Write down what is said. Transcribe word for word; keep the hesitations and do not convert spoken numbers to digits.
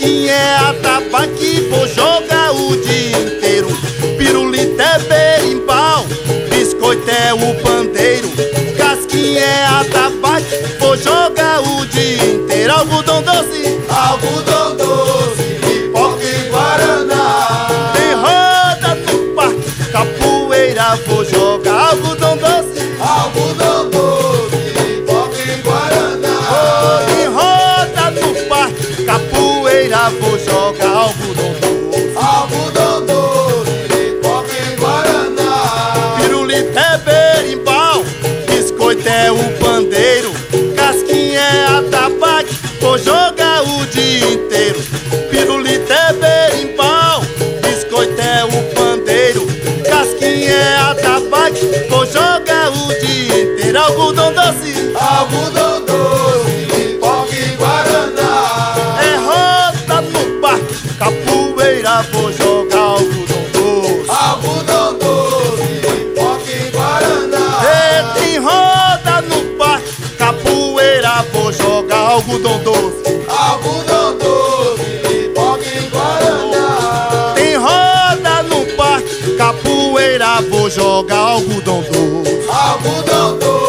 casquinha é atabaque, vou jogar o dia inteiro. Pirulito é berimbau, biscoito é o pandeiro. Casquinha é atabaque, vou jogar o dia inteiro. Algodão doce, algodão doce, pipoca e guaraná. tem roda no parque, capoeira vou jogar. Algodão doce, algodão doce, pipoca e guaraná. oh, tem roda no parque, capoeira vou jogar. Algodão doce, algodão doce, pipoca e guaraná. pirulito é berimbau, biscoito é o pandeiro. Casquinha é atabaque, vou jogar o dia inteiro. Pirulito é berimbau, biscoito é o pandeiro. Casquinha é atabaque, vou jogar o dia inteiro. Algodão doce, algodão doce, pipoca e guaraná. é roda no parque, capoeira vou jogar. Algodão doce, algodão doce, pipoca e guaraná. é, tem roda no parque, capoeira vou jogar. Algodão doce, algodão doce, pipoca e guaraná. tem roda no parque, capoeira vou jogar. Algodão doce, algodão doce.